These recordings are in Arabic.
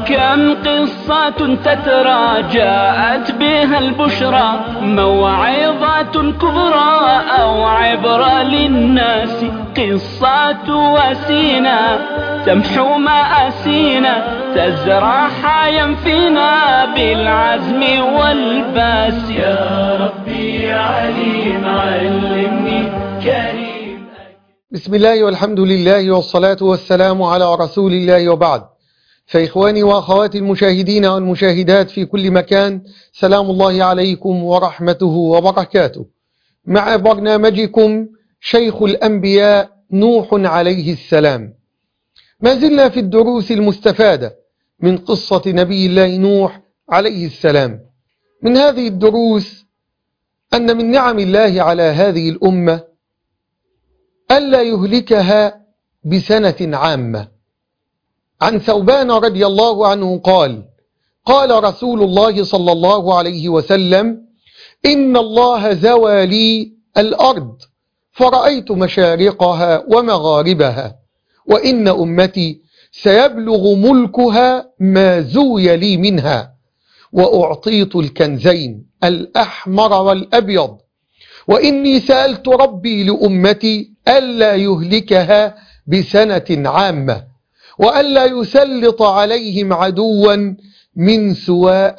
كم قصة تترى جاءت بها البشرى، موعظة كبرى أو عبرة للناس. قصة وسينا تمحو مآسينا، تزرع حيا فينا بالعزم والباس. يا ربي يا عليم علمني كريم. بسم الله والحمد لله والصلاة والسلام على رسول الله، وبعد. فإخواني وأخواتي المشاهدين والمشاهدات في كل مكان، سلام الله عليكم ورحمته وبركاته. مع برنامجكم شيخ الأنبياء نوح عليه السلام. ما زلنا في الدروس المستفادة من قصة نبي الله نوح عليه السلام. من هذه الدروس أن من نعم الله على هذه الأمة ألا يهلكها بسنة عامة. عن ثوبان رضي الله عنه قال: قال رسول الله صلى الله عليه وسلم: إن الله زوى لي الأرض فرأيت مشارقها ومغاربها، وإن أمتي سيبلغ ملكها ما زوي لي منها، وأعطيت الكنزين الأحمر والأبيض، وإني سألت ربي لأمتي ألا يهلكها بسنة عامة، وألا يسلط عليهم عدوا من سوى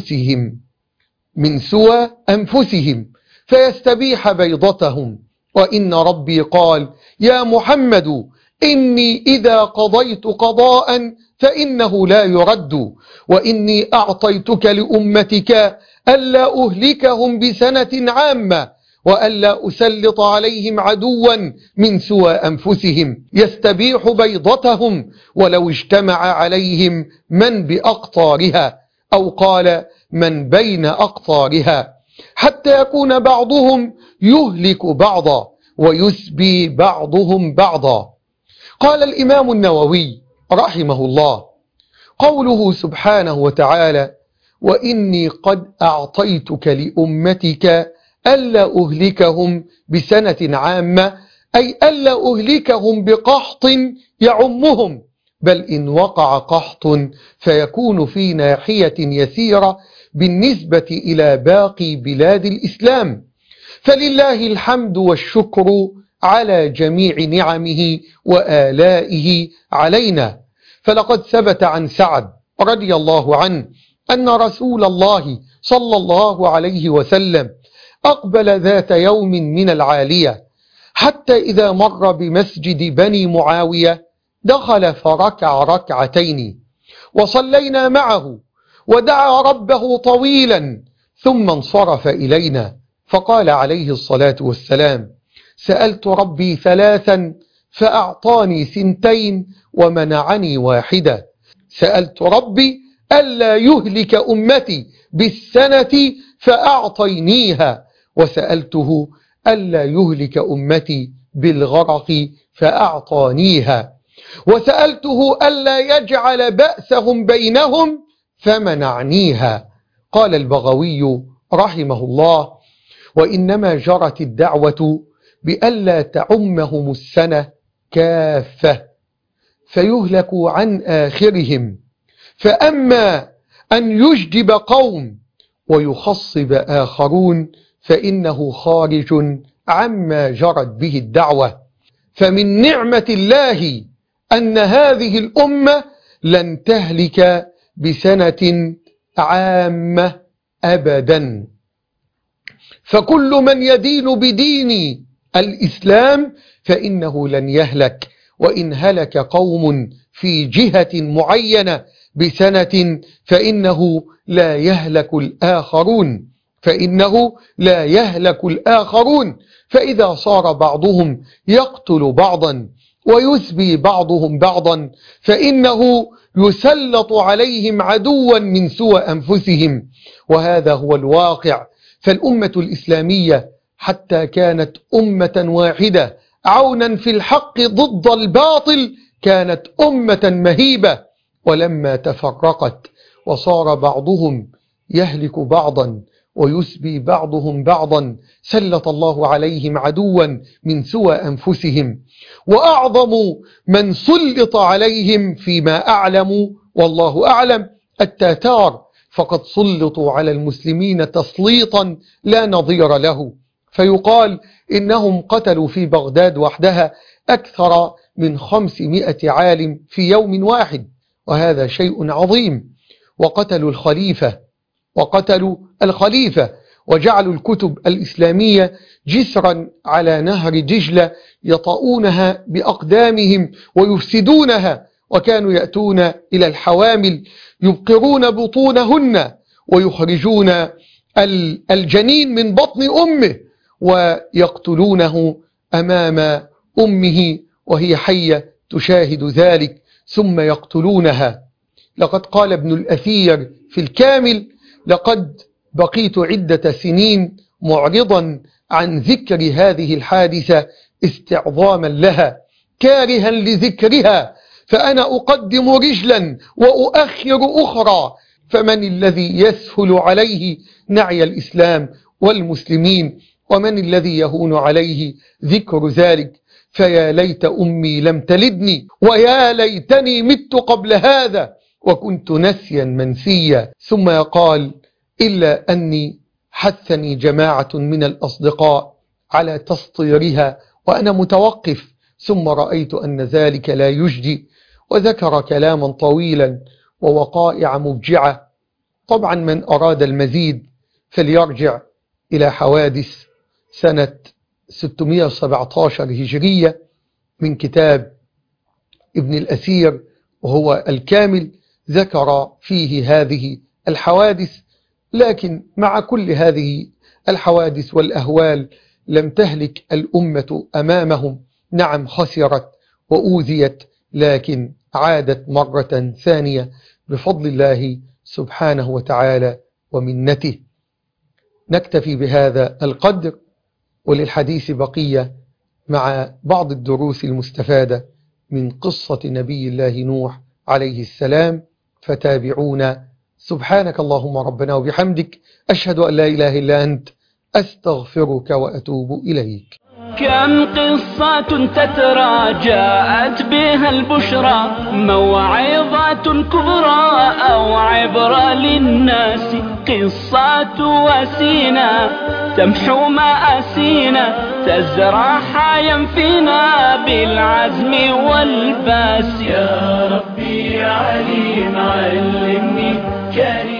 أنفسهم فيستبيح بيضتهم. وإن ربي قال: يا محمد إني إذا قضيت قضاء فإنه لا يرد، وإني أعطيتك لأمتك ألا أهلكهم بسنة عامة، وألا أسلط عليهم عدوا من سوى أنفسهم يستبيح بيضتهم ولو اجتمع عليهم من بأقطارها، أو قال من بين أقطارها، حتى يكون بعضهم يهلك بعضا ويسبي بعضهم بعضا. قال الإمام النووي رحمه الله: قوله سبحانه وتعالى: وإني قد أعطيتك لأمتك ألا أهلكهم بسنة عامة، أي ألا أهلكهم بقحط يعمهم، بل إن وقع قحط فيكون في ناحية يسيرة بالنسبة إلى باقي بلاد الإسلام. فلله الحمد والشكر على جميع نعمه وآلائه علينا. فلقد ثبت عن سعد رضي الله عنه أن رسول الله صلى الله عليه وسلم أقبل ذات يوم من العالية، حتى إذا مر بمسجد بني معاوية دخل فركع ركعتين، وصلينا معه ودعا ربه طويلا، ثم انصرف إلينا، فقال عليه الصلاة والسلام: سألت ربي ثلاثا فأعطاني 2 ومنعني 1. سألت ربي ألا يهلك أمتي بالسنة فأعطينيها، وسألته ألا يهلك أمتي بالغرق فأعطانيها، وسألته ألا يجعل بأسهم بينهم فمنعنيها. قال البغوي رحمه الله: وإنما جرت الدعوة بألا تعمهم السنة كافة فيهلكوا عن آخرهم، فأما أن يجدب قوم ويخصب آخرون فإنه خارج عما جرت به الدعوة. فمن نعمة الله أن هذه الأمة لن تهلك بسنة عامة أبدا، فكل من يدين بدين الإسلام فإنه لن يهلك، وإن هلك قوم في جهة معينة بسنة فإنه لا يهلك الآخرون، فإذا صار بعضهم يقتل بعضا ويسبي بعضهم بعضا فإنه يسلط عليهم عدوا من سوى أنفسهم، وهذا هو الواقع. فالأمة الإسلامية حتى كانت أمة واحدة عونا في الحق ضد الباطل كانت أمة مهيبة، ولما تفرقت وصار بعضهم يهلك بعضا ويسبي بعضهم بعضا سلط الله عليهم عدوا من سوى أنفسهم. وأعظم من سلط عليهم فيما أعلم والله أعلم. التتار فقد سلطوا على المسلمين تسليطا لا نظير له، فيقال إنهم قتلوا في بغداد وحدها أكثر من 500 عالم في يوم واحد، وهذا شيء عظيم. وقتلوا الخليفة وجعلوا الكتب الإسلامية جسرا على نهر دجلة يطؤونها بأقدامهم ويفسدونها، وكانوا يأتون إلى الحوامل يبقرون بطونهن ويخرجون الجنين من بطن أمه ويقتلونه أمام أمه وهي حية تشاهد ذلك، ثم يقتلونها. لقد قال ابن الأثير في الكامل: لقد بقيت عدة سنين معرضا عن ذكر هذه الحادثة استعظاما لها، كارها لذكرها، فأنا أقدم رجلا وأؤخر أخرى، فمن الذي يسهل عليه نعي الإسلام والمسلمين، ومن الذي يهون عليه ذكر ذلك؟ فيا ليت أمي لم تلدني، ويا ليتني مت قبل هذا وكنت نسيا منسيا. ثم يقال: إلا أني حثني جماعة من الأصدقاء على تسطيرها وأنا متوقف، ثم رأيت أن ذلك لا يجدي، وذكر كلاما طويلا ووقائع مبجعة. طبعا من أراد المزيد فليرجع إلى حوادث سنة 617 هجرية من كتاب ابن الأثير وهو الكامل، ذكر فيه هذه الحوادث. لكن مع كل هذه الحوادث والأهوال لم تهلك الأمة أمامهم. نعم خسرت وأوذيت، لكن عادت مرة ثانية بفضل الله سبحانه وتعالى ومنته. نكتفي بهذا القدر، وللحديث بقية مع بعض الدروس المستفادة من قصة نبي الله نوح عليه السلام، فتابعونا. سبحانك اللهم ربنا وبحمدك، أشهد أن لا إله إلا أنت، أستغفرك وأتوب إليك. كم قصة تترى جاءت بها البشرى، موعظة كبرى أو عبرة للناس، قصة وسينا تمحو مآسينا، تزرع حيا فينا بالعزم والباس. يا ربي عليم علمني كريم.